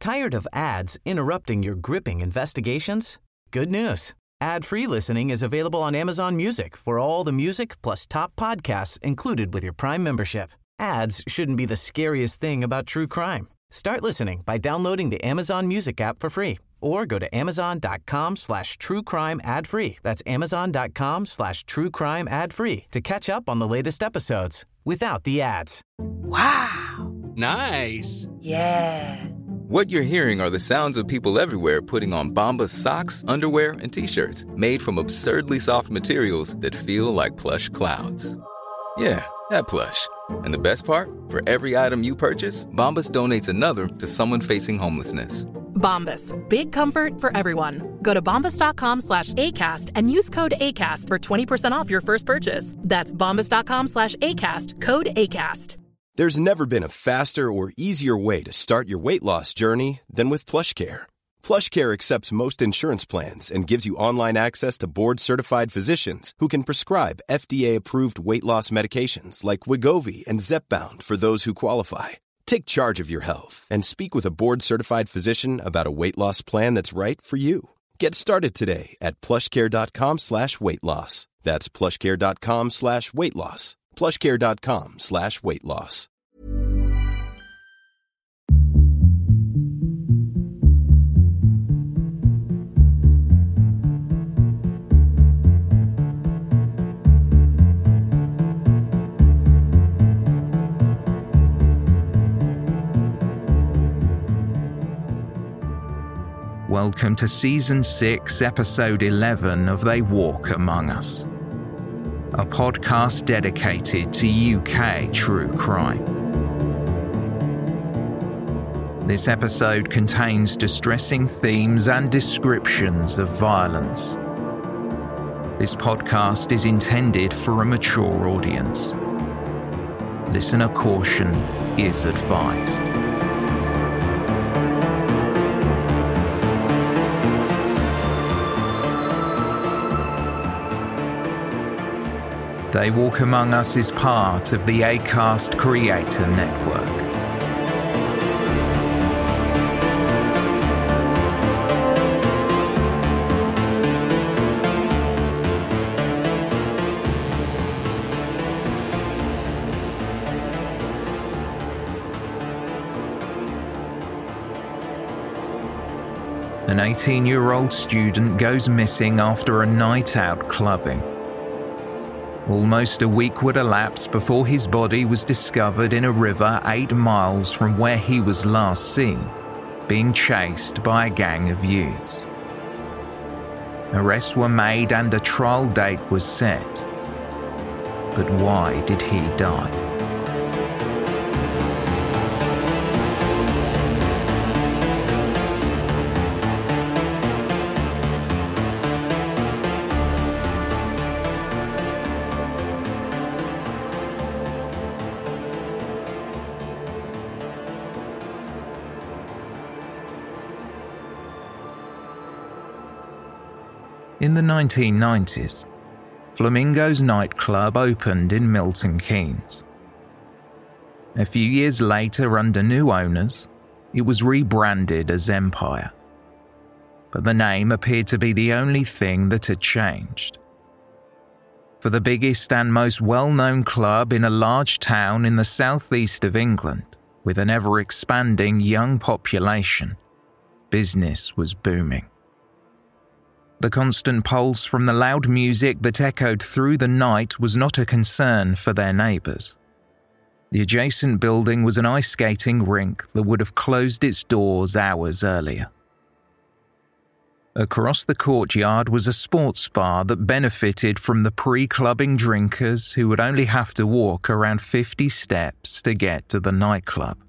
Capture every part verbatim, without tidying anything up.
Tired of ads interrupting your gripping investigations? Good news. Ad-free listening is available on Amazon Music for all the music plus top podcasts included with your Prime membership. Ads shouldn't be the scariest thing about true crime. Start listening by downloading the Amazon Music app for free or go to amazon.com slash true crime ad free. That's amazon.com slash true crime ad free to catch up on the latest episodes without the ads. Wow. Nice. Yeah. What you're hearing are the sounds of people everywhere putting on Bombas socks, underwear, and T-shirts made from absurdly soft materials that feel like plush clouds. Yeah, that plush. And the best part? For every item you purchase, Bombas donates another to someone facing homelessness. Bombas. Big comfort for everyone. Go to bombas.com slash ACAST and use code ACAST for twenty percent off your first purchase. That's bombas.com slash ACAST. Code ACAST. There's never been a faster or easier way to start your weight loss journey than with PlushCare. PlushCare accepts most insurance plans and gives you online access to board-certified physicians who can prescribe F D A-approved weight loss medications like Wegovy and Zepbound for those who qualify. Take charge of your health and speak with a board-certified physician about a weight loss plan that's right for you. Get started today at plushcare.com slash weight loss. That's plushcare.com slash weight loss. plushcare.com slash weight loss. Welcome to Season six, Episode eleven of They Walk Among Us, a podcast dedicated to U K true crime. This episode contains distressing themes and descriptions of violence. This podcast is intended for a mature audience. Listener caution is advised. They Walk Among Us is part of the Acast Creator Network. An eighteen-year-old student goes missing after a night out clubbing. Almost a week would elapse before his body was discovered in a river eight miles from where he was last seen, being chased by a gang of youths. Arrests were made and a trial date was set. But why did he die? In the nineteen nineties, Flamingo's nightclub opened in Milton Keynes. A few years later, under new owners, it was rebranded as Empire. But the name appeared to be the only thing that had changed. For the biggest and most well-known club in a large town in the southeast of England, with an ever-expanding young population, business was booming. The constant pulse from the loud music that echoed through the night was not a concern for their neighbours. The adjacent building was an ice skating rink that would have closed its doors hours earlier. Across the courtyard was a sports bar that benefited from the pre-clubbing drinkers who would only have to walk around fifty steps to get to the nightclub.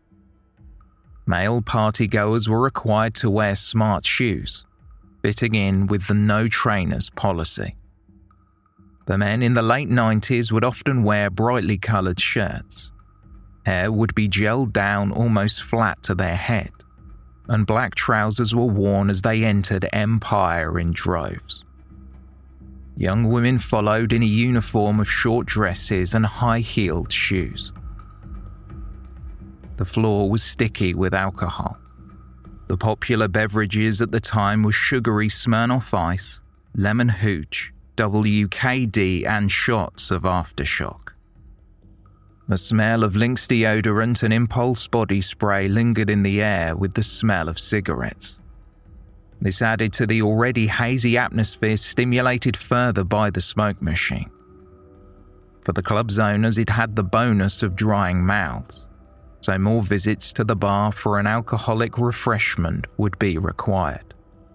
Male partygoers were required to wear smart shoes, fitting in with the no trainers policy. The men in the late nineties would often wear brightly coloured shirts. Hair would be gelled down almost flat to their head, and black trousers were worn as they entered Empire in droves. Young women followed in a uniform of short dresses and high-heeled shoes. The floor was sticky with alcohol, The popular beverages at the time were sugary Smirnoff Ice, lemon hooch, W K D and shots of Aftershock. The smell of Lynx deodorant and Impulse body spray lingered in the air with the smell of cigarettes. This added to the already hazy atmosphere stimulated further by the smoke machine. For the club's owners, it had the bonus of drying mouths, so more visits to the bar for an alcoholic refreshment would be required.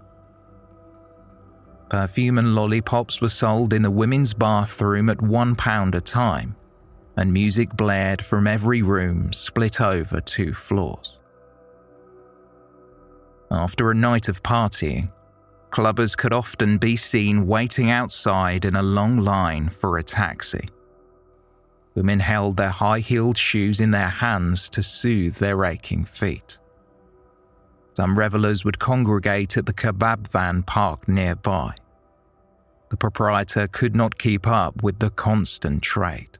Perfume and lollipops were sold in the women's bathroom at one pound a time, and music blared from every room split over two floors. After a night of partying, clubbers could often be seen waiting outside in a long line for a taxi. Women held their high-heeled shoes in their hands to soothe their aching feet. Some revelers would congregate at the kebab van parked nearby. The proprietor could not keep up with the constant trade.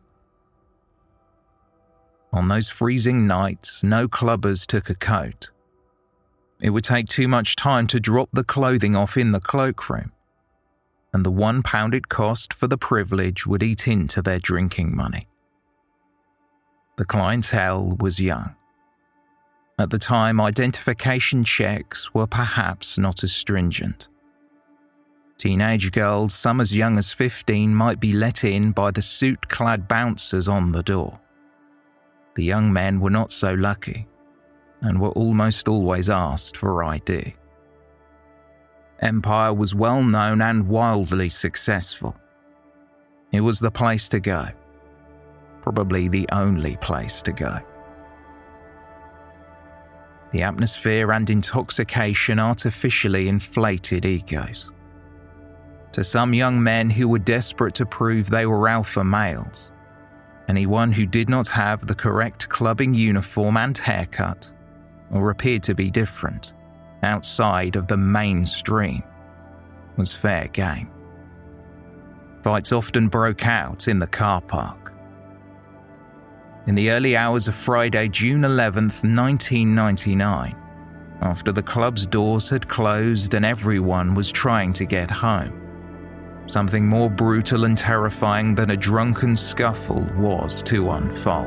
On those freezing nights, no clubbers took a coat. It would take too much time to drop the clothing off in the cloakroom, and the one pound it cost for the privilege would eat into their drinking money. The clientele was young. At the time, identification checks were perhaps not as stringent. Teenage girls, some as young as fifteen, might be let in by the suit-clad bouncers on the door. The young men were not so lucky, and were almost always asked for I D. Empire was well known and wildly successful. It was the place to go. Probably the only place to go. The atmosphere and intoxication artificially inflated egos. To some young men who were desperate to prove they were alpha males, anyone who did not have the correct clubbing uniform and haircut, or appeared to be different, outside of the mainstream, was fair game. Fights often broke out in the car park. In the early hours of Friday, June eleventh, nineteen ninety-nine, after the club's doors had closed and everyone was trying to get home, something more brutal and terrifying than a drunken scuffle was to unfold.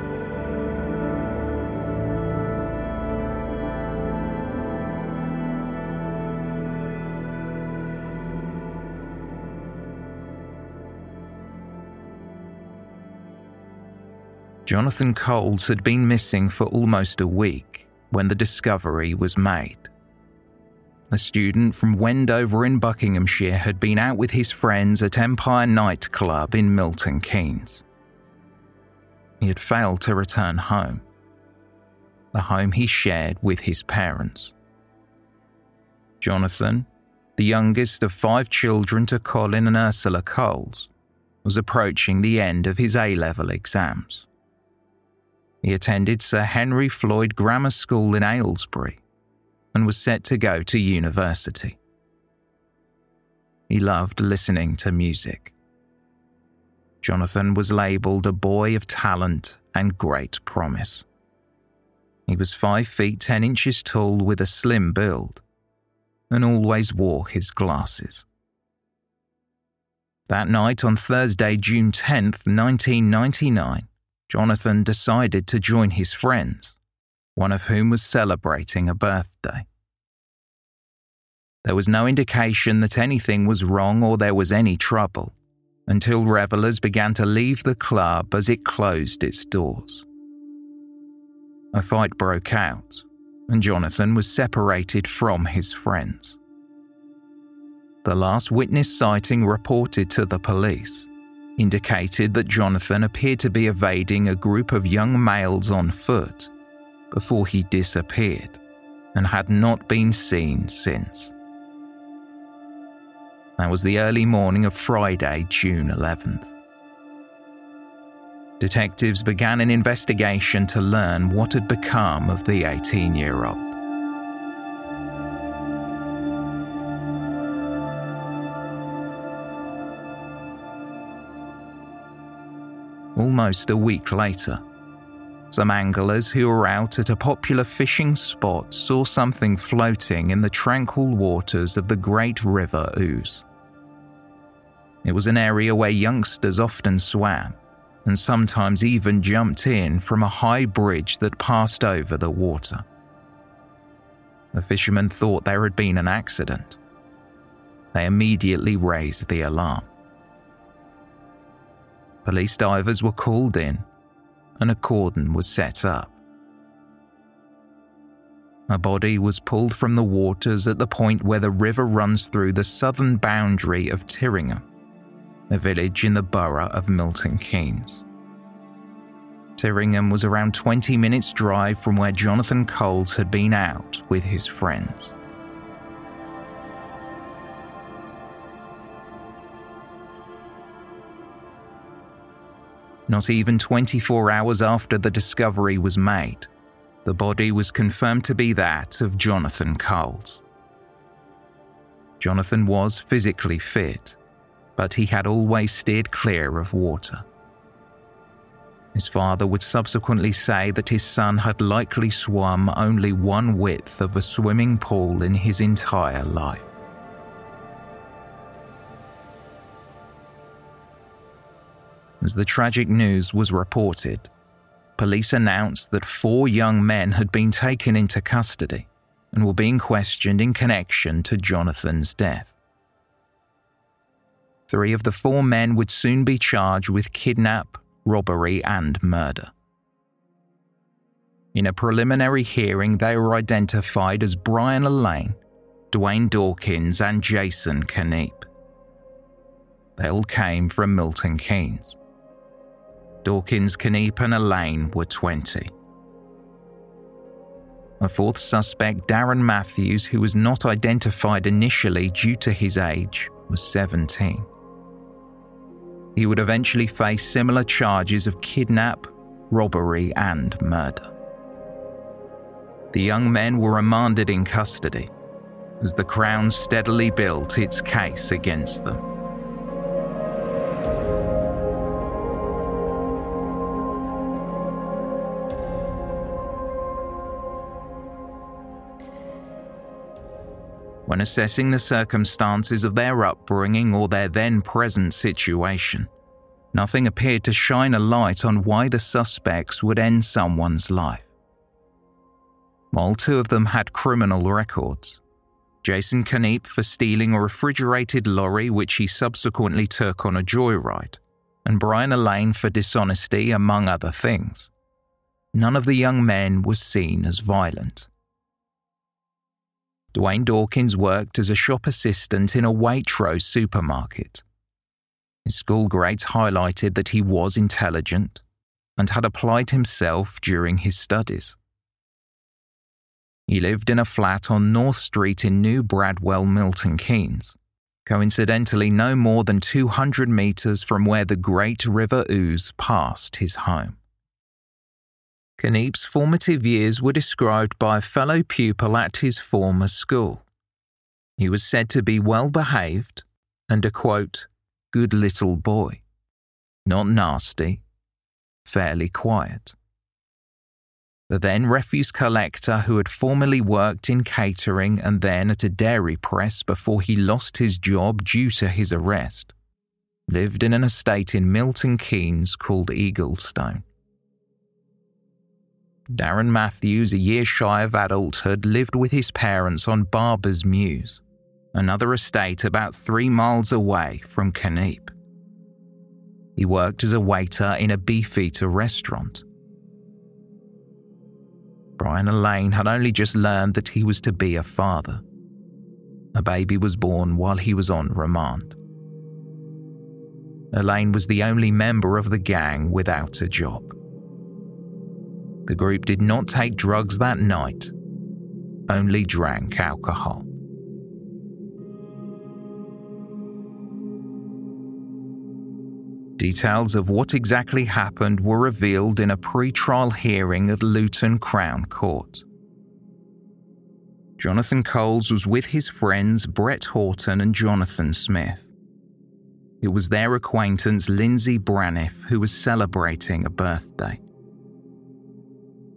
Jonathan Coles had been missing for almost a week when the discovery was made. A student from Wendover in Buckinghamshire had been out with his friends at Empire Night Club in Milton Keynes. He had failed to return home, the home he shared with his parents. Jonathan, the youngest of five children to Colin and Ursula Coles, was approaching the end of his A-level exams. He attended Sir Henry Floyd Grammar School in Aylesbury and was set to go to university. He loved listening to music. Jonathan was labelled a boy of talent and great promise. He was five feet ten inches tall with a slim build and always wore his glasses. That night on Thursday, June tenth, nineteen ninety-nine, Jonathan decided to join his friends, one of whom was celebrating a birthday. There was no indication that anything was wrong or there was any trouble until revelers began to leave the club as it closed its doors. A fight broke out, and Jonathan was separated from his friends. The last witness sighting reported to the police indicated that Jonathan appeared to be evading a group of young males on foot before he disappeared and had not been seen since. That was the early morning of Friday, June eleventh. Detectives began an investigation to learn what had become of the eighteen-year-old. Almost a week later, some anglers who were out at a popular fishing spot saw something floating in the tranquil waters of the Great River Ouse. It was an area where youngsters often swam, and sometimes even jumped in from a high bridge that passed over the water. The fishermen thought there had been an accident. They immediately raised the alarm. Police divers were called in, and a cordon was set up. A body was pulled from the waters at the point where the river runs through the southern boundary of Tyringham, a village in the borough of Milton Keynes. Tyringham was around twenty minutes' drive from where Jonathan Coles had been out with his friends. Not even twenty-four hours after the discovery was made, the body was confirmed to be that of Jonathan Coles. Jonathan was physically fit, but he had always steered clear of water. His father would subsequently say that his son had likely swum only one width of a swimming pool in his entire life. As the tragic news was reported, police announced that four young men had been taken into custody and were being questioned in connection to Jonathan's death. Three of the four men would soon be charged with kidnap, robbery, and murder. In a preliminary hearing, they were identified as Brian Alleyne, Dwayne Dawkins, and Jason Keneep. They all came from Milton Keynes. Dawkins, Keneep, and Alleyne were twenty. A fourth suspect, Darren Matthews, who was not identified initially due to his age, was seventeen. He would eventually face similar charges of kidnap, robbery, and murder. The young men were remanded in custody as the Crown steadily built its case against them. When assessing the circumstances of their upbringing or their then present situation, nothing appeared to shine a light on why the suspects would end someone's life. While two of them had criminal records, Jason Keneep for stealing a refrigerated lorry which he subsequently took on a joyride, and Brian Alleyne for dishonesty, among other things, none of the young men was seen as violent. Dwayne Dawkins worked as a shop assistant in a Waitrose supermarket. His school grades highlighted that he was intelligent and had applied himself during his studies. He lived in a flat on North Street in New Bradwell, Milton Keynes, coincidentally no more than two hundred metres from where the Great River Ouse passed his home. Keneep's formative years were described by a fellow pupil at his former school. He was said to be well behaved and a, quote, good little boy, not nasty, fairly quiet. The then refuse collector, who had formerly worked in catering and then at a dairy press before he lost his job due to his arrest, lived in an estate in Milton Keynes called Eaglestone. Darren Matthews, a year shy of adulthood, lived with his parents on Barber's Mews, another estate about three miles away from Keneep. He worked as a waiter in a beefeater restaurant. Brian Alleyne had only just learned that he was to be a father. A baby was born while he was on remand. Alleyne was the only member of the gang without a job. The group did not take drugs that night, only drank alcohol. Details of what exactly happened were revealed in a pre-trial hearing at Luton Crown Court. Jonathan Coles was with his friends Brett Horton and Jonathan Smith. It was their acquaintance Lindsay Braniff who was celebrating a birthday.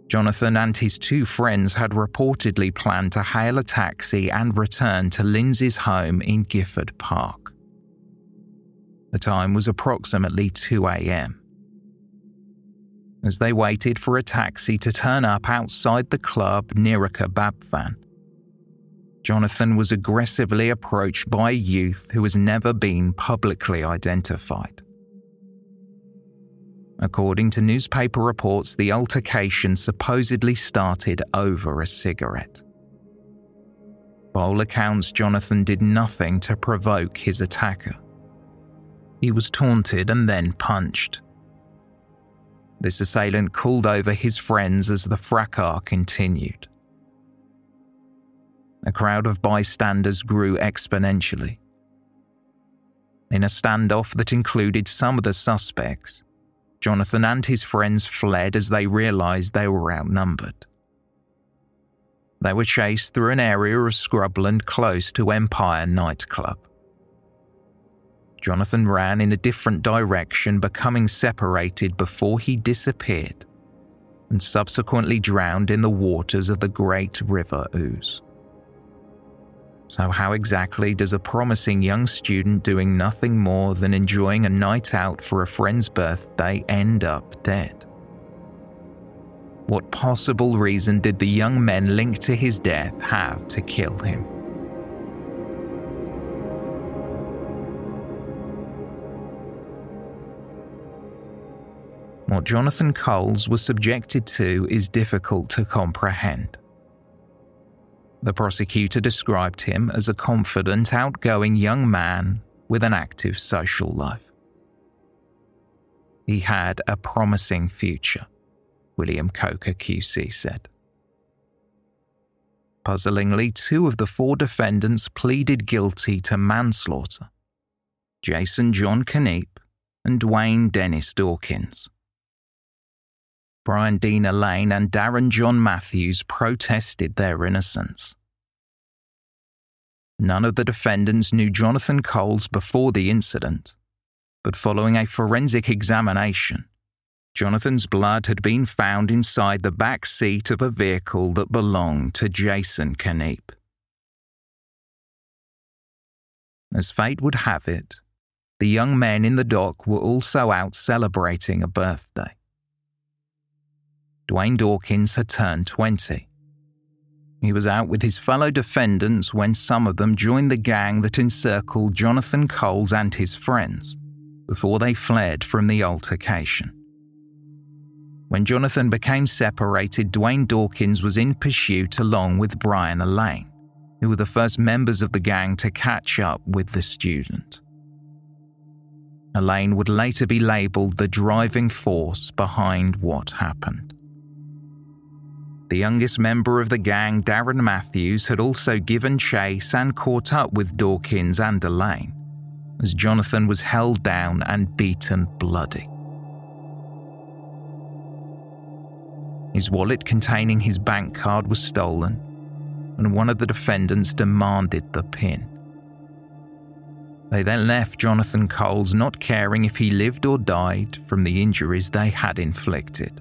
Jonathan and his two friends had reportedly planned to hail a taxi and return to Lindsay's home in Gifford Park. The time was approximately two a.m. As they waited for a taxi to turn up outside the club near a kebab van, Jonathan was aggressively approached by a youth who has never been publicly identified. According to newspaper reports, the altercation supposedly started over a cigarette. By all accounts, Jonathan did nothing to provoke his attacker. He was taunted and then punched. This assailant called over his friends as the fracas continued. A crowd of bystanders grew exponentially. In a standoff that included some of the suspects, Jonathan and his friends fled as they realised they were outnumbered. They were chased through an area of scrubland close to Empire nightclub. Jonathan ran in a different direction, becoming separated before he disappeared and subsequently drowned in the waters of the Great River Ouse. So how exactly does a promising young student doing nothing more than enjoying a night out for a friend's birthday end up dead? What possible reason did the young men linked to his death have to kill him? What Jonathan Coles was subjected to is difficult to comprehend. The prosecutor described him as a confident, outgoing young man with an active social life. He had a promising future, William Coker Q C said. Puzzlingly, two of the four defendants pleaded guilty to manslaughter: Jason John Kneip and Dwayne Dennis Dawkins. Brian Dean Lane and Darren John Matthews protested their innocence. None of the defendants knew Jonathan Coles before the incident, but following a forensic examination, Jonathan's blood had been found inside the back seat of a vehicle that belonged to Jason Kneip. As fate would have it, the young men in the dock were also out celebrating a birthday. Dwayne Dawkins had turned twenty. He was out with his fellow defendants when some of them joined the gang that encircled Jonathan Coles and his friends before they fled from the altercation. When Jonathan became separated, Dwayne Dawkins was in pursuit along with Brian Lane, who were the first members of the gang to catch up with the student. Elaine would later be labelled the driving force behind what happened. The youngest member of the gang, Darren Matthews, had also given chase and caught up with Dawkins and Elaine, as Jonathan was held down and beaten bloody. His wallet containing his bank card was stolen, and one of the defendants demanded the PIN. They then left Jonathan Coles not caring if he lived or died from the injuries they had inflicted.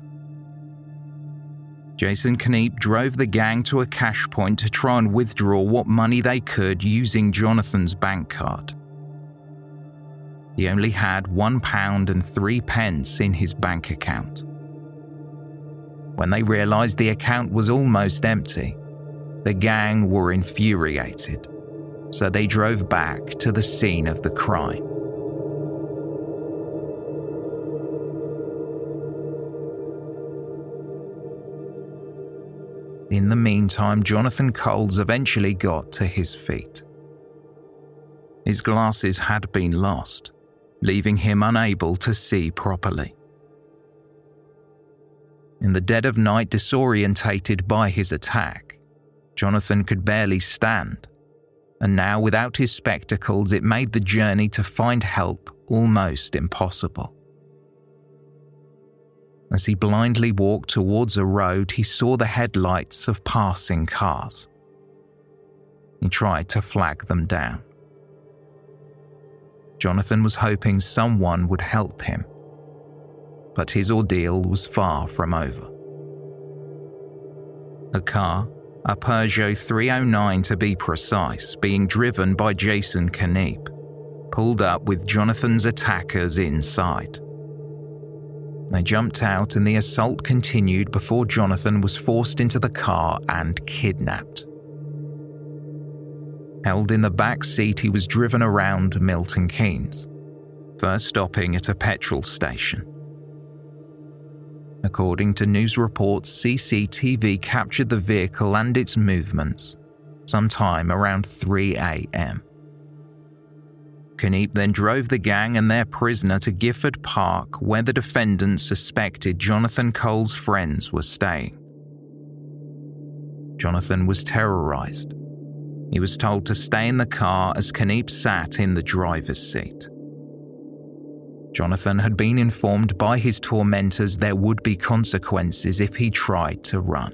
Jason Kneip drove the gang to a cash point to try and withdraw what money they could using Jonathan's bank card. He only had one pound and three pence in his bank account. When they realised the account was almost empty, the gang were infuriated, so they drove back to the scene of the crime. In the meantime, Jonathan Coles eventually got to his feet. His glasses had been lost, leaving him unable to see properly. In the dead of night, disorientated by his attack, Jonathan could barely stand, and now without his spectacles, it made the journey to find help almost impossible. As he blindly walked towards a road, he saw the headlights of passing cars. He tried to flag them down. Jonathan was hoping someone would help him, but his ordeal was far from over. A car, a Peugeot three oh nine to be precise, being driven by Jason Kaniep, pulled up with Jonathan's attackers inside. They jumped out and the assault continued before Jonathan was forced into the car and kidnapped. Held in the back seat, he was driven around Milton Keynes, first stopping at a petrol station. According to news reports, C C T V captured the vehicle and its movements sometime around three a.m. Kaniep then drove the gang and their prisoner to Gifford Park, where the defendants suspected Jonathan Cole's friends were staying. Jonathan was terrorized. He was told to stay in the car as Kaniep sat in the driver's seat. Jonathan had been informed by his tormentors there would be consequences if he tried to run.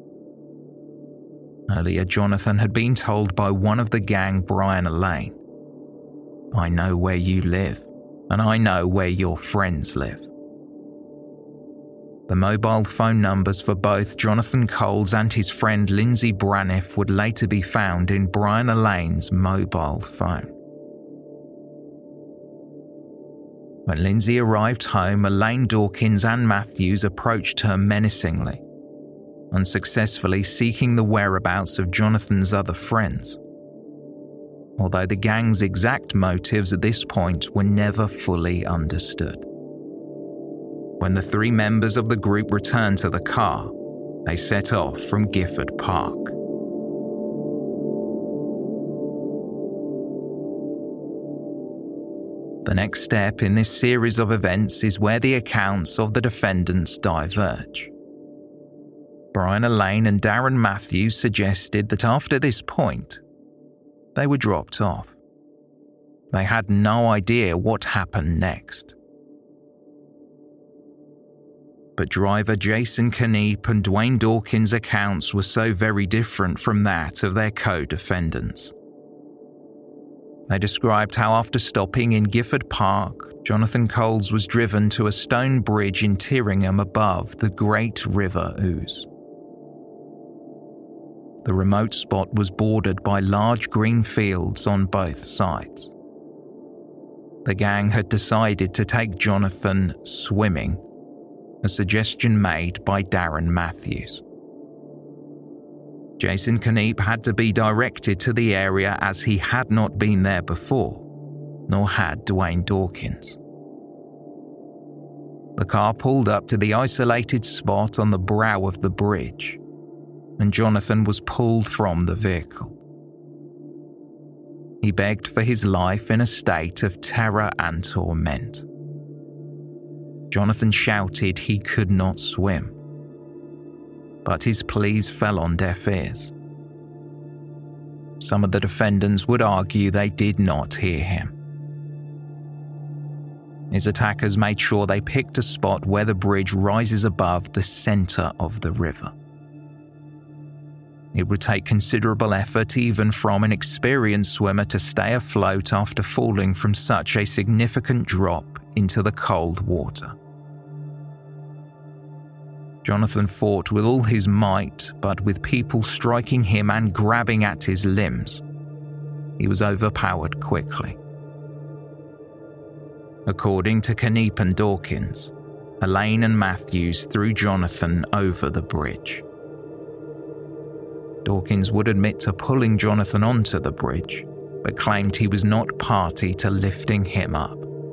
Earlier, Jonathan had been told by one of the gang, Brian Allain, "I know where you live, and I know where your friends live." The mobile phone numbers for both Jonathan Coles and his friend Lindsay Braniff would later be found in Brian Allain's mobile phone. When Lindsay arrived home, Elaine Dawkins and Matthews approached her menacingly, unsuccessfully seeking the whereabouts of Jonathan's other friends. Although the gang's exact motives at this point were never fully understood. When the three members of the group returned to the car, they set off from Gifford Park. The next step in this series of events is where the accounts of the defendants diverge. Brian Allain and Darren Matthews suggested that after this point, they were dropped off. They had no idea what happened next. But driver Jason Kaniep and Dwayne Dawkins' accounts were so very different from that of their co-defendants. They described how after stopping in Gifford Park, Jonathan Coles was driven to a stone bridge in Tyringham above the Great River Ouse. The remote spot was bordered by large green fields on both sides. The gang had decided to take Jonathan swimming, a suggestion made by Darren Matthews. Jason Kaniep had to be directed to the area as he had not been there before, nor had Dwayne Dawkins. The car pulled up to the isolated spot on the brow of the bridge, and Jonathan was pulled from the vehicle. He begged for his life in a state of terror and torment. Jonathan shouted he could not swim, but his pleas fell on deaf ears. Some of the defendants would argue they did not hear him. His attackers made sure they picked a spot where the bridge rises above the center of the river. It would take considerable effort even from an experienced swimmer to stay afloat after falling from such a significant drop into the cold water. Jonathan fought with all his might, but with people striking him and grabbing at his limbs, he was overpowered quickly. According to Kaniep and Dawkins, Allain and Matthews threw Jonathan over the bridge. Dawkins would admit to pulling Jonathan onto the bridge, but claimed he was not party to lifting him up.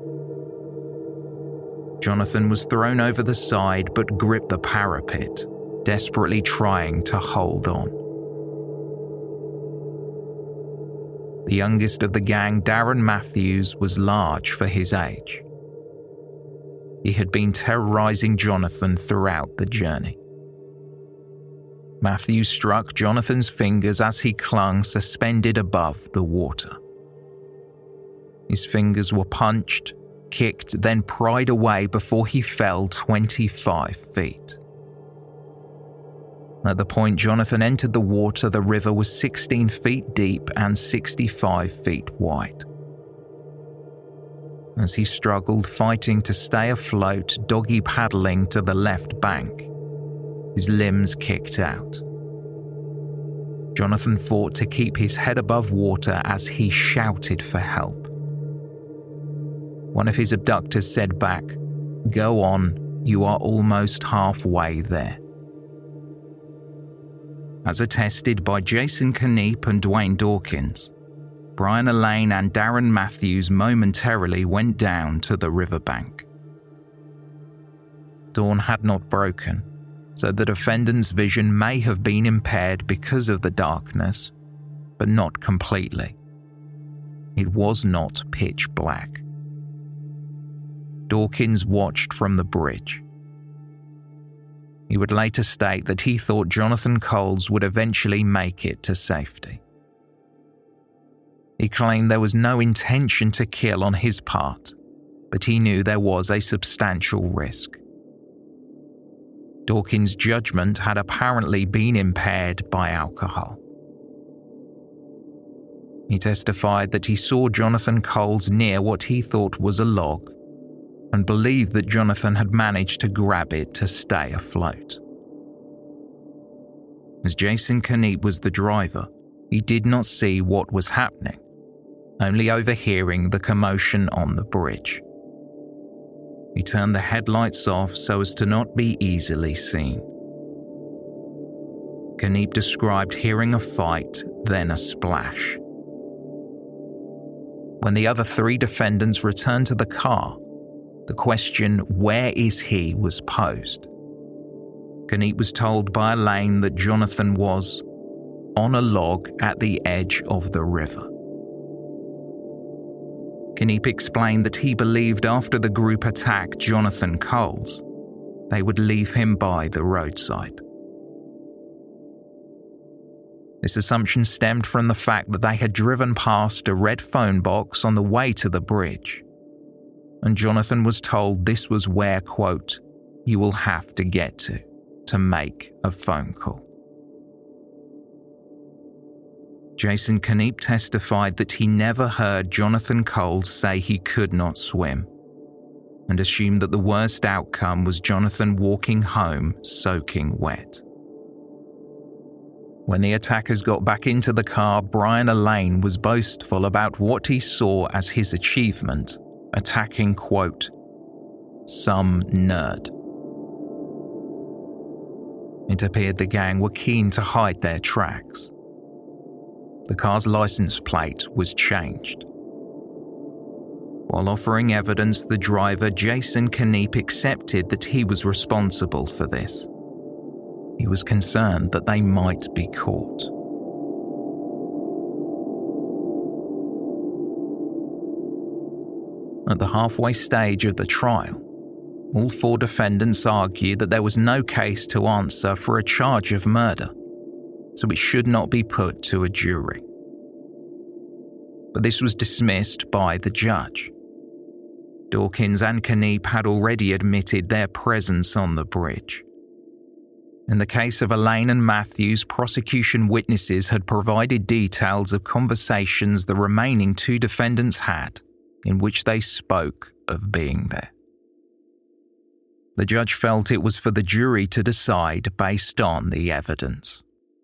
Jonathan was thrown over the side but gripped the parapet, desperately trying to hold on. The youngest of the gang, Darren Matthews, was large for his age. He had been terrorizing Jonathan throughout the journey. Matthews struck Jonathan's fingers as he clung suspended above the water. His fingers were punched, kicked, then pried away before he fell twenty-five feet. At the point Jonathan entered the water, the river was sixteen feet deep and sixty-five feet wide. As he struggled, fighting to stay afloat, doggy paddling to the left bank, his limbs kicked out, Jonathan fought to keep his head above water as he shouted for help. One of his abductors said back, "Go on, you are almost halfway there." As attested by Jason Kniep and Dwayne Dawkins, Brian Allain and Darren Matthews momentarily went down to the riverbank. Dawn had not broken, so the defendant's vision may have been impaired because of the darkness, but not completely. It was not pitch black. Dawkins watched from the bridge. He would later state that he thought Jonathan Coles would eventually make it to safety. He claimed there was no intention to kill on his part, but he knew there was a substantial risk. Dawkins' judgment had apparently been impaired by alcohol. He testified that he saw Jonathan Coles near what he thought was a log and believed that Jonathan had managed to grab it to stay afloat. As Jason Kniep was the driver, he did not see what was happening, only overhearing the commotion on the bridge. He turned the headlights off so as to not be easily seen. Kniep described hearing a fight, then a splash. When the other three defendants returned to the car, the question, "Where is he?" was posed. Kniep was told by Allain that Jonathan was on a log at the edge of the river. Kniep explained that he believed after the group attacked Jonathan Coles, they would leave him by the roadside. This assumption stemmed from the fact that they had driven past a red phone box on the way to the bridge, and Jonathan was told this was where, quote, "you will have to get to, to make a phone call." Jason Kniep testified that he never heard Jonathan Coles say he could not swim, and assumed that the worst outcome was Jonathan walking home soaking wet. When the attackers got back into the car, Brian Allain was boastful about what he saw as his achievement, attacking, quote, "some nerd." It appeared the gang were keen to hide their tracks. The car's license plate was changed. While offering evidence, the driver, Jason Kniep, accepted that he was responsible for this. He was concerned that they might be caught. At the halfway stage of the trial, all four defendants argued that there was no case to answer for a charge of murder, so it should not be put to a jury. But this was dismissed by the judge. Dawkins and Kniep had already admitted their presence on the bridge. In the case of Allain and Matthews, prosecution witnesses had provided details of conversations the remaining two defendants had in which they spoke of being there. The judge felt it was for the jury to decide based on the evidence.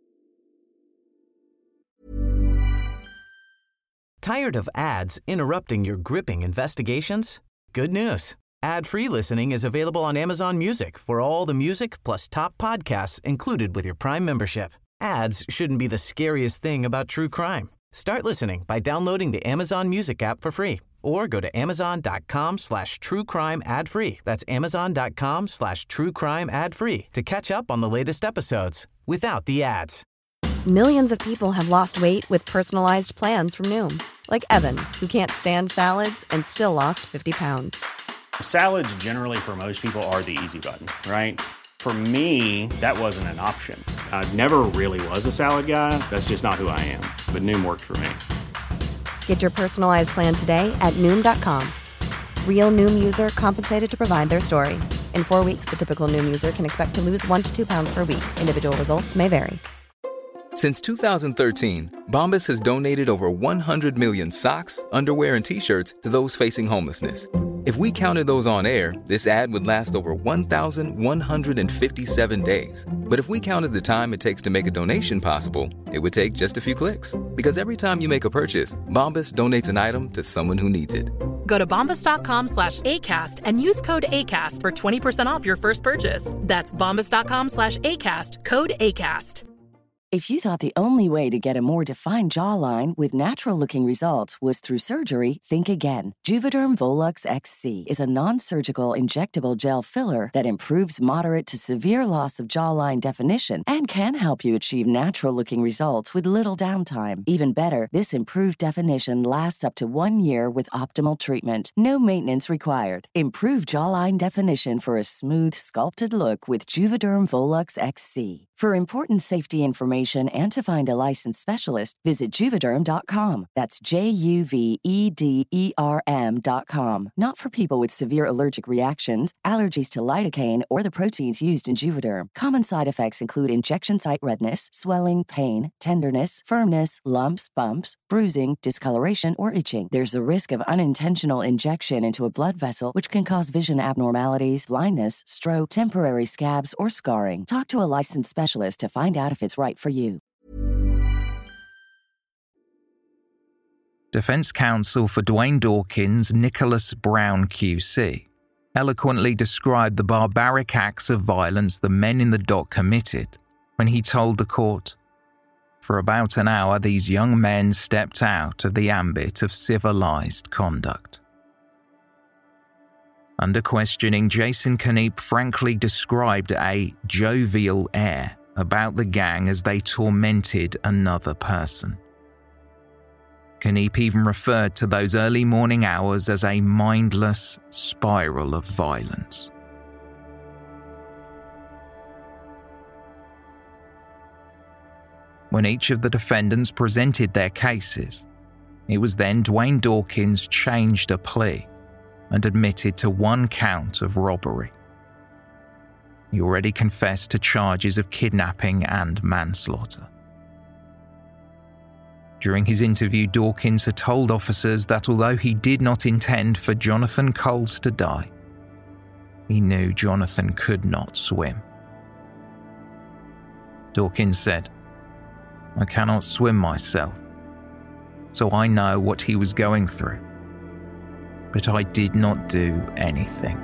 Tired of ads interrupting your gripping investigations? Good news. Ad-free listening is available on Amazon Music for all the music plus top podcasts included with your Prime membership. Ads shouldn't be the scariest thing about true crime. Start listening by downloading the Amazon Music app for free or go to amazon.com slash true crime ad free. That's amazon.com slash true crime ad free to catch up on the latest episodes without the ads. Millions of people have lost weight with personalized plans from Noom. Like Evan, who can't stand salads and still lost fifty pounds. Salads generally for most people are the easy button, right? For me, that wasn't an option. I never really was a salad guy. That's just not who I am. But Noom worked for me. Get your personalized plan today at Noom dot com. Real Noom user compensated to provide their story. In four weeks, the typical Noom user can expect to lose one to two pounds per week. Individual results may vary. Since two thousand thirteen, Bombas has donated over one hundred million socks, underwear, and T-shirts to those facing homelessness. If we counted those on air, this ad would last over one thousand one hundred fifty-seven days. But if we counted the time it takes to make a donation possible, it would take just a few clicks. Because every time you make a purchase, Bombas donates an item to someone who needs it. Go to bombas.com slash ACAST and use code ACAST for twenty percent off your first purchase. That's bombas.com slash ACAST, code ACAST. If you thought the only way to get a more defined jawline with natural-looking results was through surgery, think again. Juvederm Volux X C is a non-surgical injectable gel filler that improves moderate to severe loss of jawline definition and can help you achieve natural-looking results with little downtime. Even better, this improved definition lasts up to one year with optimal treatment. No maintenance required. Improve jawline definition for a smooth, sculpted look with Juvederm Volux X C. For important safety information and to find a licensed specialist, visit Juvederm dot com. That's J U V E D E R M dot com. Not for people with severe allergic reactions, allergies to lidocaine, or the proteins used in Juvederm. Common side effects include injection site redness, swelling, pain, tenderness, firmness, lumps, bumps, bruising, discoloration, or itching. There's a risk of unintentional injection into a blood vessel, which can cause vision abnormalities, blindness, stroke, temporary scabs, or scarring. Talk to a licensed specialist to find out if it's right for you. Defense counsel for Dwayne Dawkins, Nicholas Brown Q C, eloquently described the barbaric acts of violence the men in the dock committed when he told the court, "For about an hour, these young men stepped out of the ambit of civilized conduct." Under questioning, Jason Kniep frankly described a jovial air about the gang as they tormented another person. Kniep even referred to those early morning hours as a mindless spiral of violence. When each of the defendants presented their cases, it was then Dwayne Dawkins changed a plea and admitted to one count of robbery. He already confessed to charges of kidnapping and manslaughter. During his interview, Dawkins had told officers that although he did not intend for Jonathan Coles to die, he knew Jonathan could not swim. Dawkins said, "I cannot swim myself, so I know what he was going through, but I did not do anything."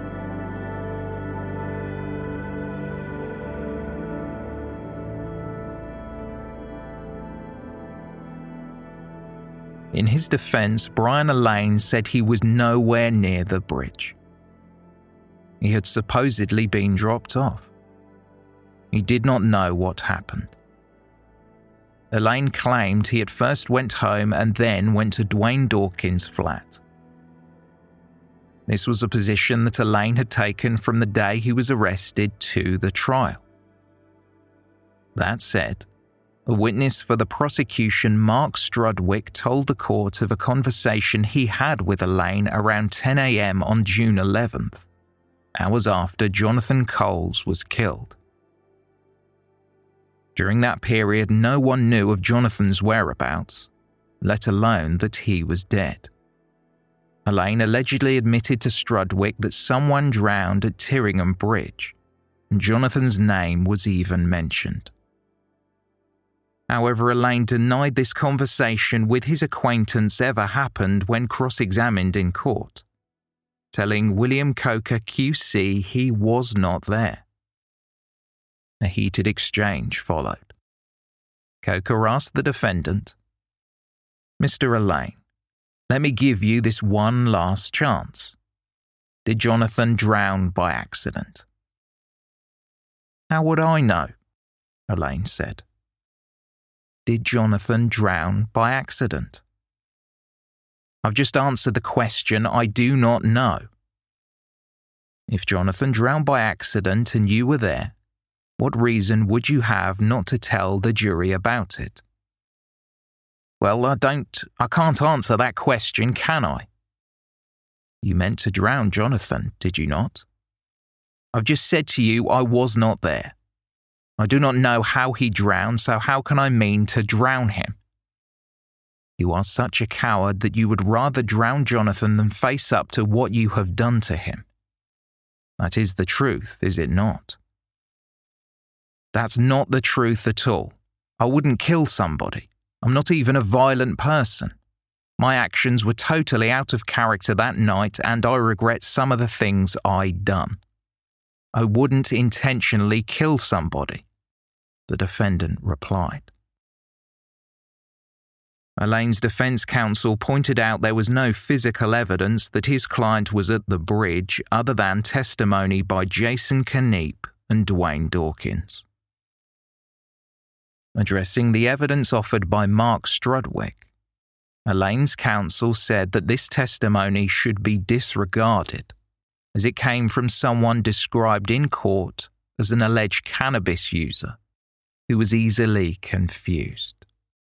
In his defense, Brian Allain said he was nowhere near the bridge. He had supposedly been dropped off. He did not know what happened. Allain claimed he at first went home and then went to Dwayne Dawkins' flat. This was a position that Allain had taken from the day he was arrested to the trial. That said, a witness for the prosecution, Mark Strudwick, told the court of a conversation he had with Allain around ten a.m. on June eleventh, hours after Jonathan Coles was killed. During that period, no one knew of Jonathan's whereabouts, let alone that he was dead. Allain allegedly admitted to Strudwick that someone drowned at Tyringham Bridge, and Jonathan's name was even mentioned. However, Allain denied this conversation with his acquaintance ever happened when cross-examined in court, telling William Coker Q C he was not there. A heated exchange followed. Coker asked the defendant, "Mister Allain, let me give you this one last chance. Did Jonathan drown by accident?" "How would I know?" Allain said. "Did Jonathan drown by accident?" "I've just answered the question. I do not know." "If Jonathan drowned by accident and you were there, what reason would you have not to tell the jury about it?" "Well, I don't, I can't answer that question, can I?" "You meant to drown Jonathan, did you not?" "I've just said to you I was not there. I do not know how he drowned, so how can I mean to drown him?" You are such a coward that you would rather drown Jonathan than face up to what you have done to him. That is the truth, is it not? That's not the truth at all. I wouldn't kill somebody. I'm not even a violent person. My actions were totally out of character that night, and I regret some of the things I'd done. I wouldn't intentionally kill somebody, the defendant replied. Elaine's defense counsel pointed out there was no physical evidence that his client was at the bridge other than testimony by Jason Caneep and Dwayne Dawkins. Addressing the evidence offered by Mark Strudwick, Elaine's counsel said that this testimony should be disregarded, as it came from someone described in court as an alleged cannabis user who was easily confused.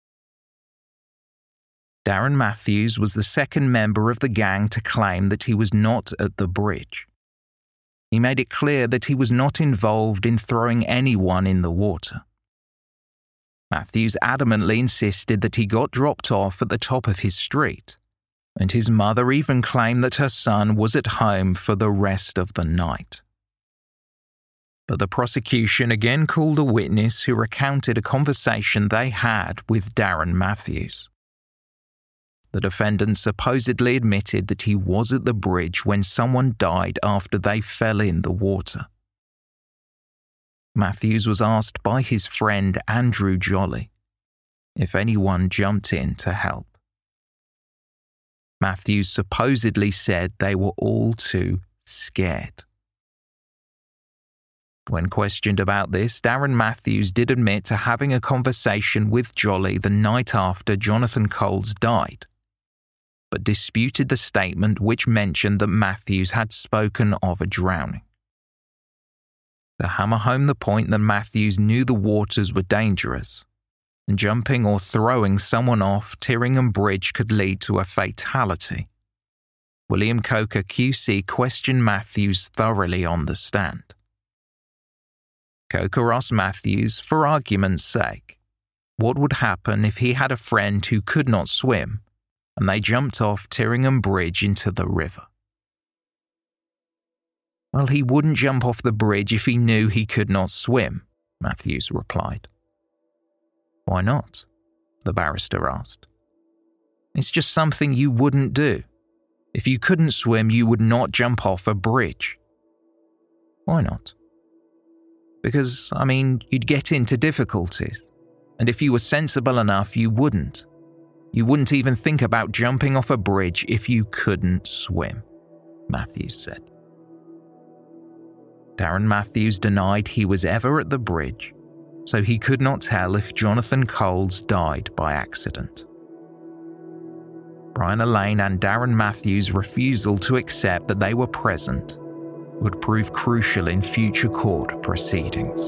Darren Matthews was the second member of the gang to claim that he was not at the bridge. He made it clear that he was not involved in throwing anyone in the water. Matthews adamantly insisted that he got dropped off at the top of his street, and his mother even claimed that her son was at home for the rest of the night. But the prosecution again called a witness who recounted a conversation they had with Darren Matthews. The defendant supposedly admitted that he was at the bridge when someone died after they fell in the water. Matthews was asked by his friend Andrew Jolly if anyone jumped in to help. Matthews supposedly said they were all too scared. When questioned about this, Darren Matthews did admit to having a conversation with Jolly the night after Jonathan Coles died, but disputed the statement which mentioned that Matthews had spoken of a drowning. To hammer home the point that Matthews knew the waters were dangerous, and jumping or throwing someone off Tyringham Bridge could lead to a fatality, William Coker Q C questioned Matthews thoroughly on the stand. Coker asked Matthews, for argument's sake, what would happen if he had a friend who could not swim and they jumped off Tyringham Bridge into the river. Well, he wouldn't jump off the bridge if he knew he could not swim, Matthews replied. Why not? The barrister asked. It's just something you wouldn't do. If you couldn't swim, you would not jump off a bridge. Why not? Because, I mean, you'd get into difficulties, and if you were sensible enough, you wouldn't. You wouldn't even think about jumping off a bridge if you couldn't swim, Matthews said. Darren Matthews denied he was ever at the bridge, so he could not tell if Jonathan Coles died by accident. Brian Elaine and Darren Matthews' refusal to accept that they were present would prove crucial in future court proceedings.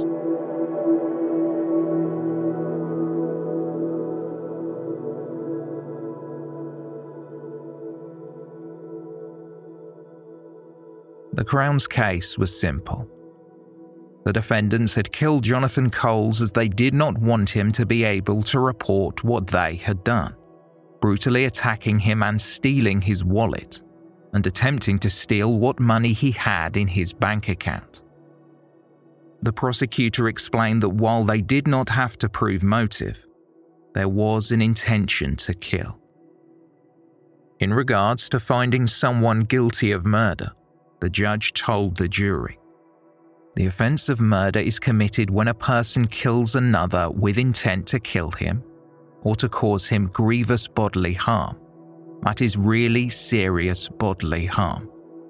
The Crown's case was simple. The defendants had killed Jonathan Coles as they did not want him to be able to report what they had done, brutally attacking him and stealing his wallet, and attempting to steal what money he had in his bank account. The prosecutor explained that while they did not have to prove motive, there was an intention to kill. In regards to finding someone guilty of murder, the judge told the jury, the offence of murder is committed when a person kills another with intent to kill him or to cause him grievous bodily harm. That is really serious bodily harm.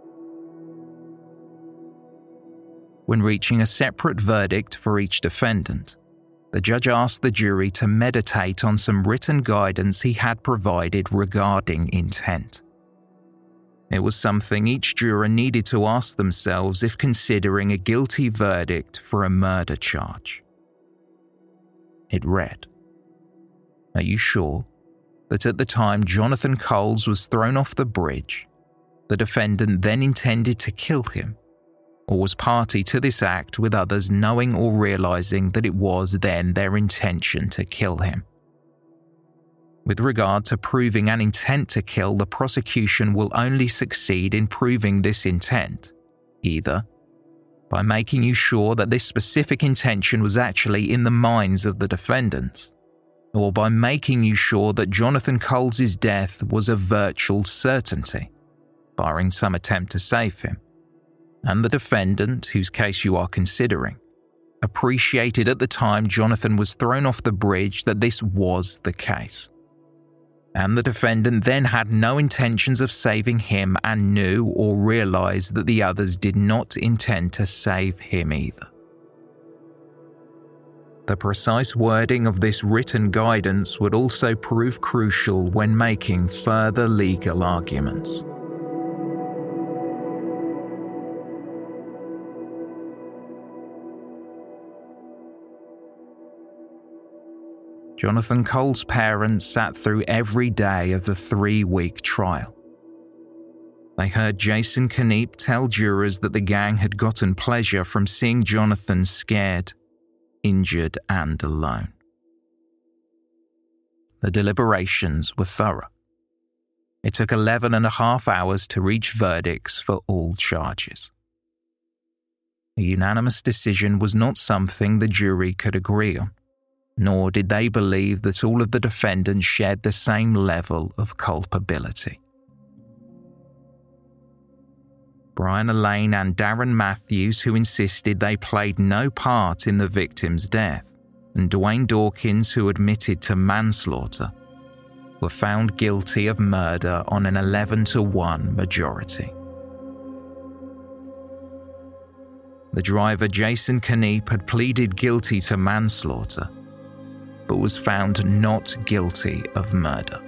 When reaching a separate verdict for each defendant, the judge asked the jury to meditate on some written guidance he had provided regarding intent. It was something each juror needed to ask themselves if considering a guilty verdict for a murder charge. It read, "Are you sure that at the time Jonathan Coles was thrown off the bridge, the defendant then intended to kill him, or was party to this act with others knowing or realising that it was then their intention to kill him?" With regard to proving an intent to kill, the prosecution will only succeed in proving this intent, either by making you sure that this specific intention was actually in the minds of the defendants, or by making you sure that Jonathan Coles' death was a virtual certainty, barring some attempt to save him, and the defendant, whose case you are considering, appreciated at the time Jonathan was thrown off the bridge that this was the case. And the defendant then had no intentions of saving him and knew or realised that the others did not intend to save him either. The precise wording of this written guidance would also prove crucial when making further legal arguments. Jonathan Coles' parents sat through every day of the three-week trial. They heard Jason Kniep tell jurors that the gang had gotten pleasure from seeing Jonathan scared, injured, and alone. The deliberations were thorough. It took eleven and a half hours to reach verdicts for all charges. A unanimous decision was not something the jury could agree on, nor did they believe that all of the defendants shared the same level of culpability. Brian Allain and Darren Matthews, who insisted they played no part in the victim's death, and Dwayne Dawkins, who admitted to manslaughter, were found guilty of murder on an eleven to one majority. The driver, Jason Kniep, had pleaded guilty to manslaughter, but was found not guilty of murder.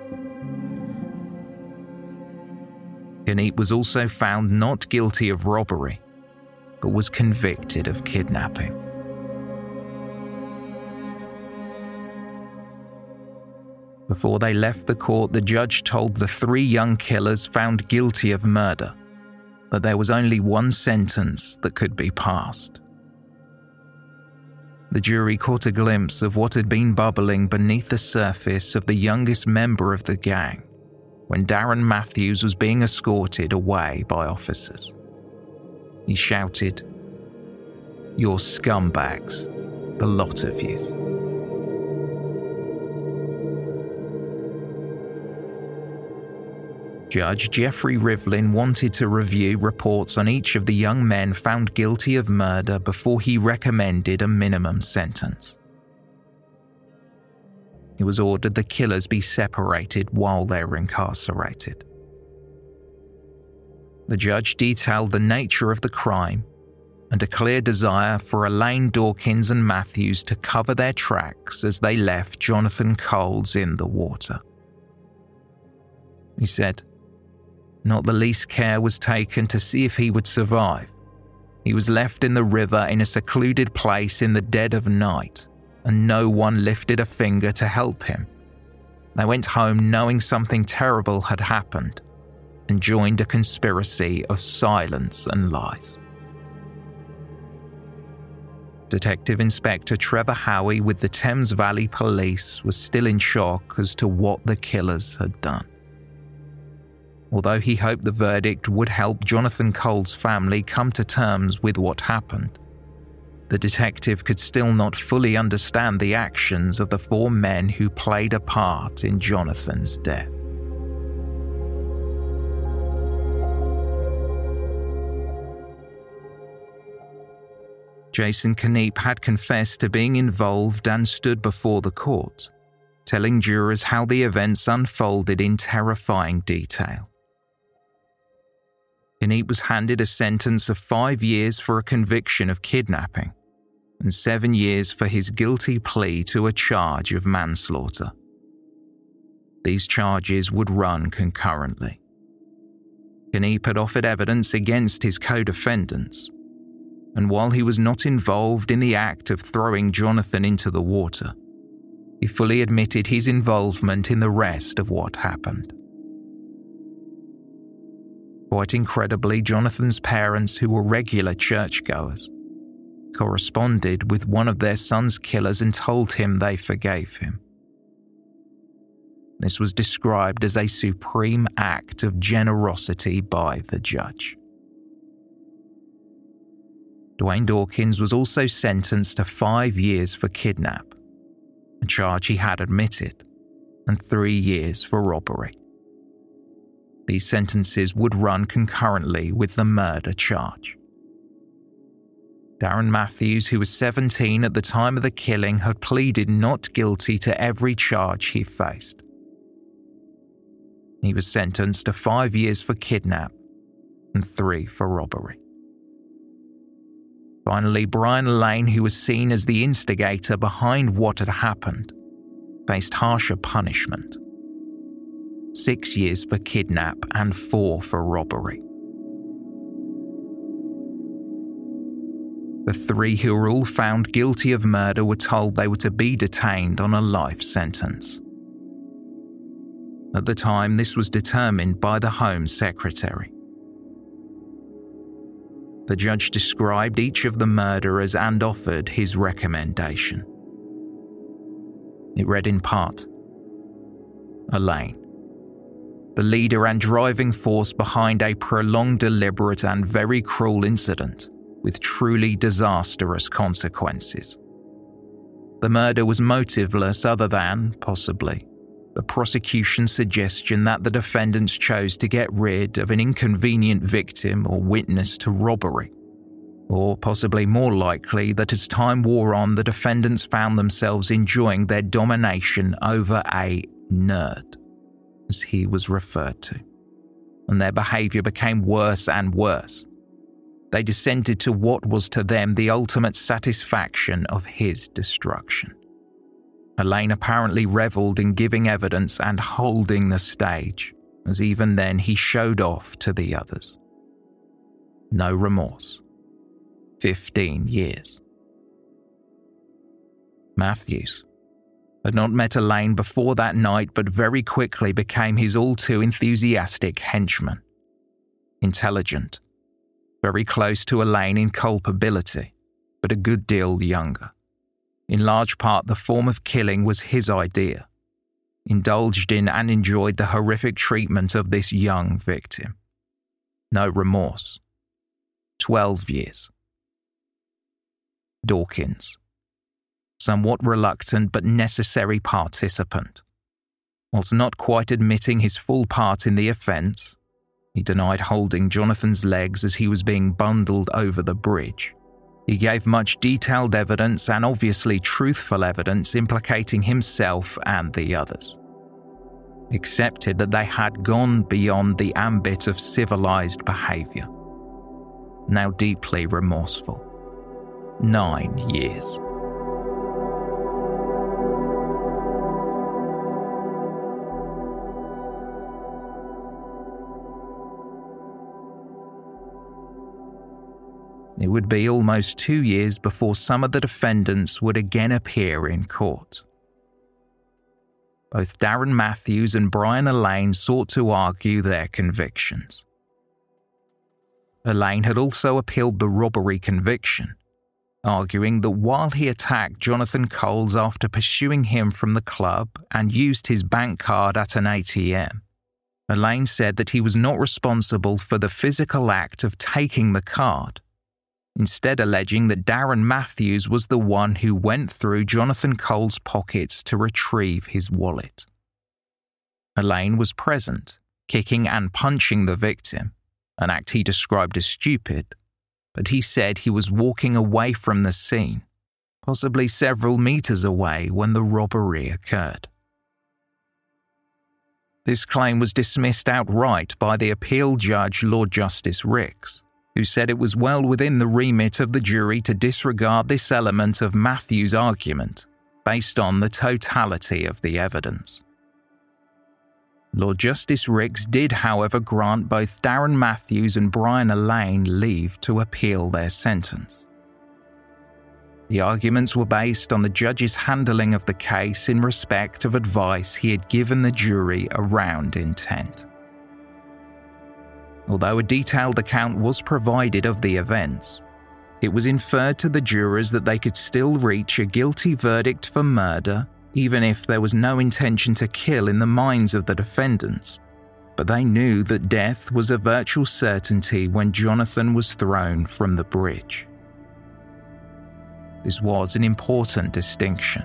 Kniep was also found not guilty of robbery, but was convicted of kidnapping. Before they left the court, the judge told the three young killers found guilty of murder that there was only one sentence that could be passed. The jury caught a glimpse of what had been bubbling beneath the surface of the youngest member of the gang when Darren Matthews was being escorted away by officers. He shouted, "You're scumbags, the lot of you." Judge Jeffrey Rivlin wanted to review reports on each of the young men found guilty of murder before he recommended a minimum sentence. It was ordered the killers be separated while they were incarcerated. The judge detailed the nature of the crime and a clear desire for Allain, Dawkins and Matthews to cover their tracks as they left Jonathan Coles in the water. He said, "Not the least care was taken to see if he would survive. He was left in the river in a secluded place in the dead of night, and no one lifted a finger to help him. They went home knowing something terrible had happened and joined a conspiracy of silence and lies." Detective Inspector Trevor Howie with the Thames Valley Police was still in shock as to what the killers had done. Although he hoped the verdict would help Jonathan Coles' family come to terms with what happened, the detective could still not fully understand the actions of the four men who played a part in Jonathan's death. Jason Kniep had confessed to being involved and stood before the court, telling jurors how the events unfolded in terrifying detail. Kniep was handed a sentence of five years for a conviction of kidnapping and seven years for his guilty plea to a charge of manslaughter. These charges would run concurrently. Kniep had offered evidence against his co-defendants, and while he was not involved in the act of throwing Jonathan into the water, he fully admitted his involvement in the rest of what happened. Quite incredibly, Jonathan's parents, who were regular churchgoers, corresponded with one of their son's killers and told him they forgave him. This was described as a supreme act of generosity by the judge. Dwayne Dawkins was also sentenced to five years for kidnap, a charge he had admitted, and three years for robbery. These sentences would run concurrently with the murder charge. Darren Matthews, who was seventeen at the time of the killing, had pleaded not guilty to every charge he faced. He was sentenced to five years for kidnap and three for robbery. Finally, Brian Lane, who was seen as the instigator behind what had happened, faced harsher punishment. Six years for kidnap and four for robbery. The three who were all found guilty of murder were told they were to be detained on a life sentence. At the time, this was determined by the Home Secretary. The judge described each of the murderers and offered his recommendation. It read in part, Elaine, the leader and driving force behind a prolonged, deliberate and very cruel incident with truly disastrous consequences. The murder was motiveless other than, possibly, the prosecution's suggestion that the defendants chose to get rid of an inconvenient victim or witness to robbery, or possibly more likely that as time wore on, the defendants found themselves enjoying their domination over a nerd, as he was referred to, and their behaviour became worse and worse. They descended to what was to them the ultimate satisfaction of his destruction. Elaine apparently revelled in giving evidence and holding the stage, as even then he showed off to the others. No remorse. Fifteen years. Matthews had not met Elaine before that night, but very quickly became his all-too enthusiastic henchman. Intelligent, very close to Elaine in culpability, but a good deal younger. In large part, the form of killing was his idea, indulged in and enjoyed the horrific treatment of this young victim. No remorse. Twelve years. Dawkins, somewhat reluctant but necessary participant. Whilst not quite admitting his full part in the offence, he denied holding Jonathan's legs as he was being bundled over the bridge. He gave much detailed evidence and obviously truthful evidence implicating himself and the others. Accepted that they had gone beyond the ambit of civilized behaviour. Now deeply remorseful. Nine years. It would be almost two years before some of the defendants would again appear in court. Both Darren Matthews and Brian Elaine sought to argue their convictions. Elaine had also appealed the robbery conviction, arguing that while he attacked Jonathan Coles after pursuing him from the club and used his bank card at an A T M, Elaine said that he was not responsible for the physical act of taking the card, instead alleging that Darren Matthews was the one who went through Jonathan Coles' pockets to retrieve his wallet. Elaine was present, kicking and punching the victim, an act he described as stupid, but he said he was walking away from the scene, possibly several metres away when the robbery occurred. This claim was dismissed outright by the appeal judge Lord Justice Ricks, who said it was well within the remit of the jury to disregard this element of Matthews' argument based on the totality of the evidence. Lord Justice Ricks did, however, grant both Darren Matthews and Brian Elaine leave to appeal their sentence. The arguments were based on the judge's handling of the case in respect of advice he had given the jury around intent. Although a detailed account was provided of the events, it was inferred to the jurors that they could still reach a guilty verdict for murder even if there was no intention to kill in the minds of the defendants, but they knew that death was a virtual certainty when Jonathan was thrown from the bridge. This was an important distinction.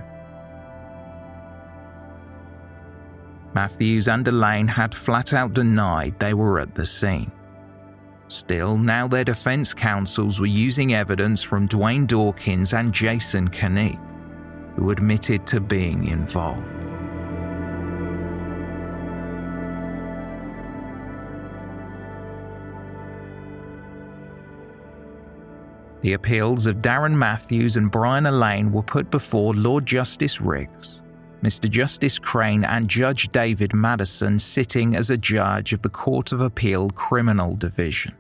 Matthews and Elaine had flat out denied they were at the scene. Still, now their defense counsels were using evidence from Dwayne Dawkins and Jason Kniep, who admitted to being involved. The appeals of Darren Matthews and Brian Elaine were put before Lord Justice Riggs, Mister Justice Crane and Judge David Madison sitting as a judge of the Court of Appeal Criminal Division.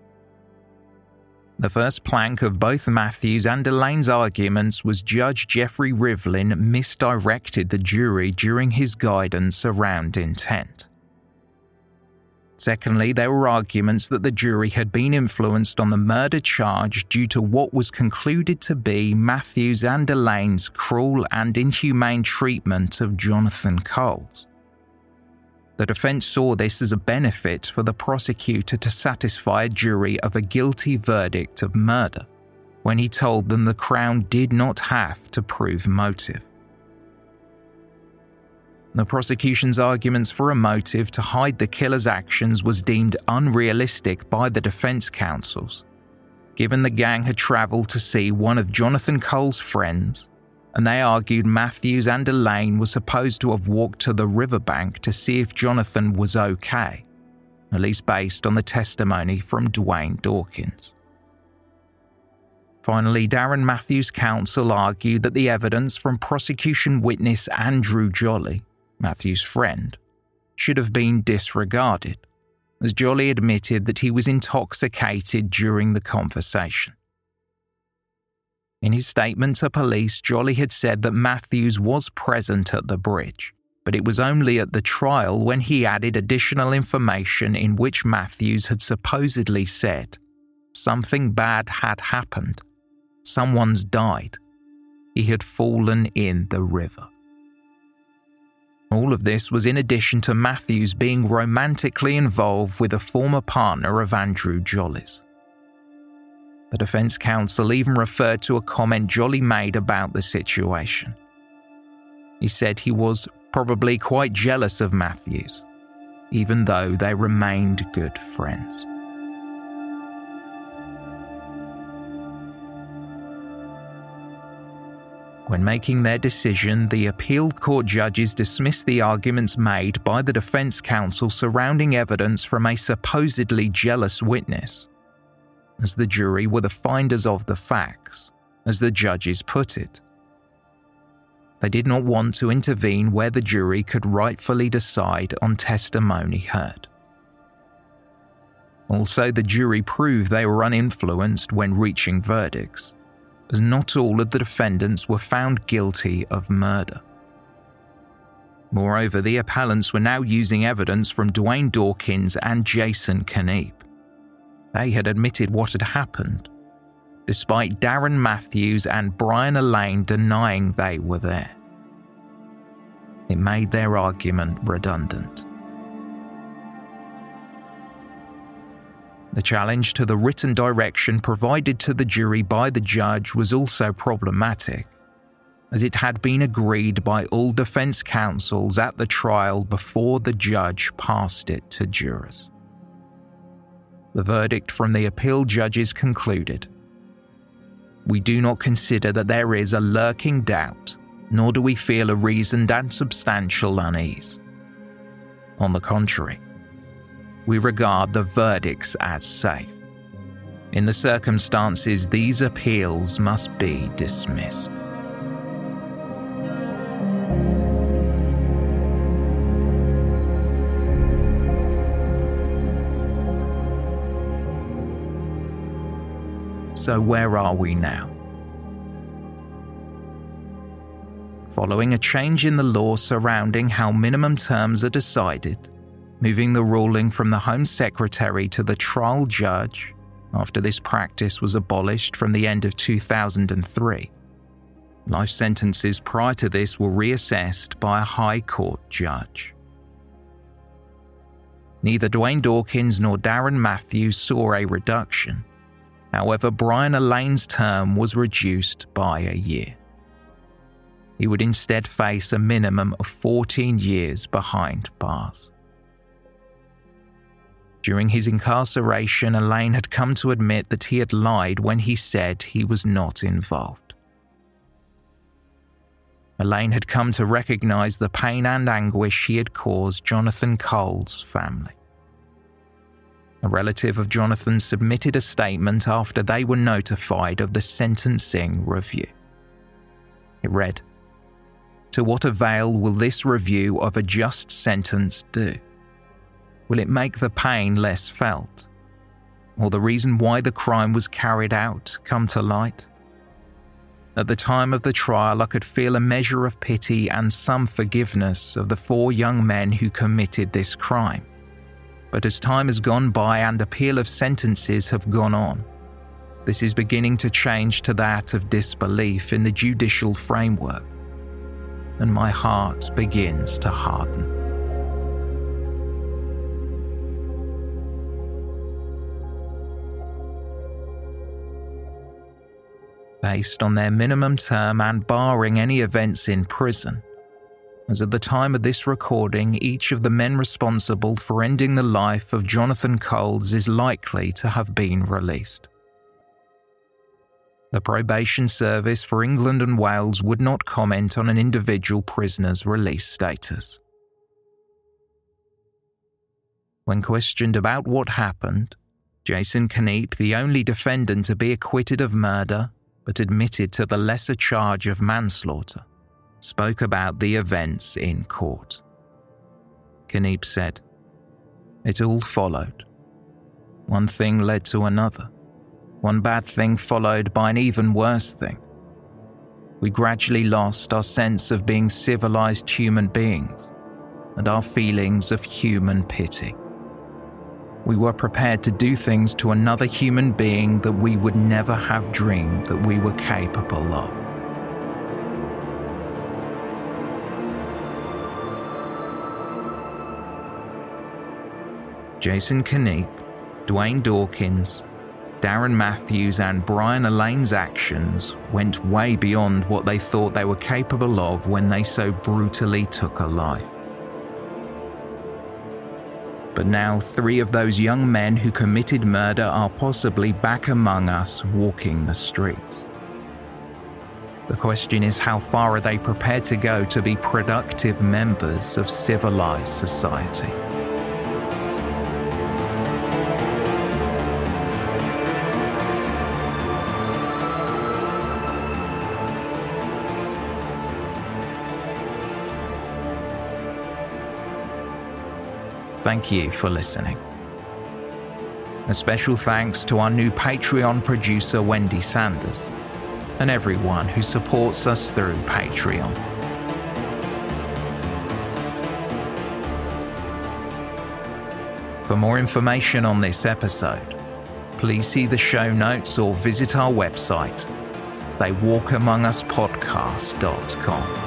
The first plank of both Matthews and Elaine's arguments was Judge Jeffrey Rivlin misdirected the jury during his guidance around intent. Secondly, there were arguments that the jury had been influenced on the murder charge due to what was concluded to be Matthews and Elaine's cruel and inhumane treatment of Jonathan Coles. The defence saw this as a benefit for the prosecutor to satisfy a jury of a guilty verdict of murder, when he told them the Crown did not have to prove motive. The prosecution's arguments for a motive to hide the killer's actions was deemed unrealistic by the defence counsels, given the gang had travelled to see one of Jonathan Cole's friends, and they argued Matthews and Elaine were supposed to have walked to the riverbank to see if Jonathan was okay, at least based on the testimony from Dwayne Dawkins. Finally, Darren Matthews' counsel argued that the evidence from prosecution witness Andrew Jolly, Matthews' friend, should have been disregarded, as Jolly admitted that he was intoxicated during the conversation. In his statement to police, Jolly had said that Matthews was present at the bridge, but it was only at the trial when he added additional information in which Matthews had supposedly said, "Something bad had happened. Someone's died. He had fallen in the river." All of this was in addition to Matthews being romantically involved with a former partner of Andrew Jolly's. The defence counsel even referred to a comment Jolly made about the situation. He said he was probably quite jealous of Matthews, even though they remained good friends. When making their decision, the appeal court judges dismissed the arguments made by the defence counsel surrounding evidence from a supposedly jealous witness, as the jury were the finders of the facts, as the judges put it. They did not want to intervene where the jury could rightfully decide on testimony heard. Also, the jury proved they were uninfluenced when reaching verdicts, as not all of the defendants were found guilty of murder. Moreover, the appellants were now using evidence from Dwayne Dawkins and Jason Kniep. They had admitted what had happened, despite Darren Matthews and Brian Elaine denying they were there. It made their argument redundant. The challenge to the written direction provided to the jury by the judge was also problematic, as it had been agreed by all defence counsels at the trial before the judge passed it to jurors. The verdict from the appeal judges concluded, "We do not consider that there is a lurking doubt, nor do we feel a reasoned and substantial unease. On the contrary, we regard the verdicts as safe. In the circumstances, these appeals must be dismissed." So where are we now? Following a change in the law surrounding how minimum terms are decided, moving the ruling from the Home Secretary to the trial judge after this practice was abolished from the end of two thousand three, Life sentences prior to this were reassessed by a High Court judge. Neither Dwayne Dawkins nor Darren Matthews saw a reduction. However, Brian Allane's term was reduced by a year. He would instead face a minimum of fourteen years behind bars. During his incarceration, Allane had come to admit that he had lied when he said he was not involved. Allane had come to recognize the pain and anguish he had caused Jonathan Cole's family. A relative of Jonathan submitted a statement after they were notified of the sentencing review. It read, "To what avail will this review of a just sentence do? Will it make the pain less felt? Or the reason why the crime was carried out come to light? At the time of the trial, I could feel a measure of pity and some forgiveness of the four young men who committed this crime. But as time has gone by and appeal of sentences have gone on, this is beginning to change to that of disbelief in the judicial framework, and my heart begins to harden." Based on their minimum term and barring any events in prison, as at the time of this recording, each of the men responsible for ending the life of Jonathan Coles is likely to have been released. The Probation Service for England and Wales would not comment on an individual prisoner's release status. When questioned about what happened, Jason Kneip, the only defendant to be acquitted of murder but admitted to the lesser charge of manslaughter, spoke about the events in court. Kneip said, "It all followed. One thing led to another. One bad thing followed by an even worse thing. We gradually lost our sense of being civilized human beings and our feelings of human pity. We were prepared to do things to another human being that we would never have dreamed that we were capable of." Jason Kneip, Dwayne Dawkins, Darren Matthews and Brian Allane's actions went way beyond what they thought they were capable of when they so brutally took a life. But now three of those young men who committed murder are possibly back among us walking the streets. The question is, how far are they prepared to go to be productive members of civilized society? Thank you for listening. A special thanks to our new Patreon producer, Wendy Sanders, and everyone who supports us through Patreon. For more information on this episode, please see the show notes or visit our website, they walk among us podcast dot com.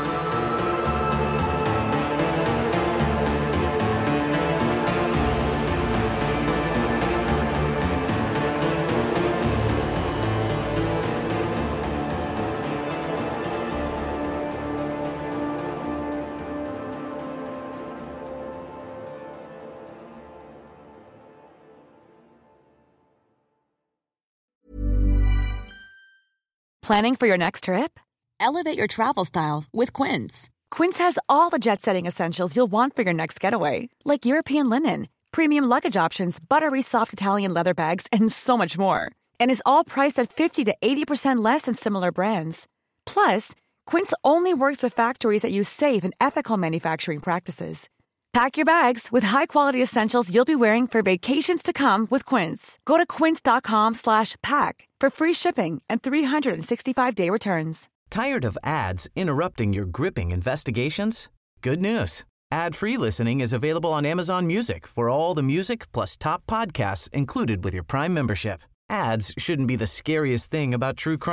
Planning for your next trip? Elevate your travel style with Quince. Quince has all the jet-setting essentials you'll want for your next getaway, like European linen, premium luggage options, buttery soft Italian leather bags, and so much more. And is all priced at fifty to eighty percent less than similar brands. Plus, Quince only works with factories that use safe and ethical manufacturing practices. Pack your bags with high-quality essentials you'll be wearing for vacations to come with Quince. Go to quince.com slash pack for free shipping and three sixty-five day returns. Tired of ads interrupting your gripping investigations? Good news. Ad-free listening is available on Amazon Music for all the music plus top podcasts included with your Prime membership. Ads shouldn't be the scariest thing about true crime.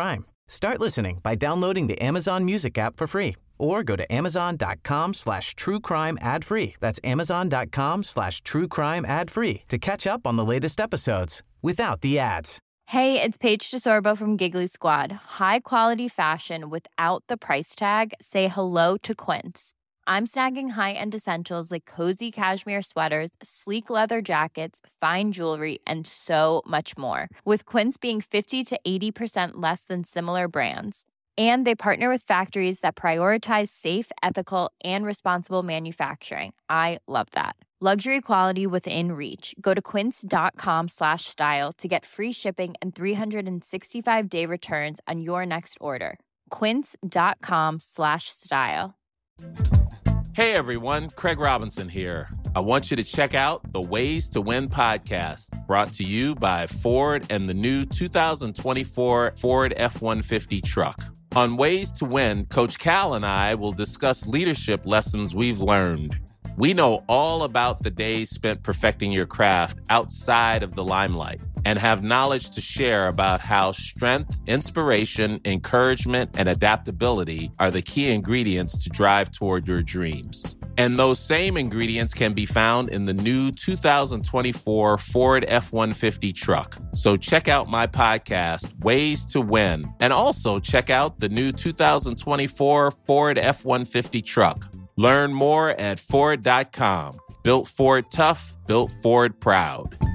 Start listening by downloading the Amazon Music app for free or go to amazon.com slash true crime ad free. That's amazon.com slash true crime ad free to catch up on the latest episodes without the ads. Hey, it's Paige DeSorbo from Giggly Squad. High quality fashion without the price tag. Say hello to Quince. I'm snagging high-end essentials like cozy cashmere sweaters, sleek leather jackets, fine jewelry, and so much more. With Quince being fifty to eighty percent less than similar brands. And they partner with factories that prioritize safe, ethical, and responsible manufacturing. I love that. Luxury quality within reach. Go to quince.com slash style to get free shipping and three sixty-five day returns on your next order. Quince.com slash style. Hey everyone, Craig Robinson here. I want you to check out the Ways to Win podcast, brought to you by Ford and the new two thousand twenty-four Ford F one fifty truck. On Ways to Win, Coach Cal and I will discuss leadership lessons we've learned. We know all about the days spent perfecting your craft outside of the limelight and have knowledge to share about how strength, inspiration, encouragement, and adaptability are the key ingredients to drive toward your dreams. And those same ingredients can be found in the new two thousand twenty-four Ford F one fifty truck. So check out my podcast, Ways to Win, and also check out the new two thousand twenty-four Ford F one fifty truck. Learn more at Ford dot com. Built Ford tough, built Ford proud.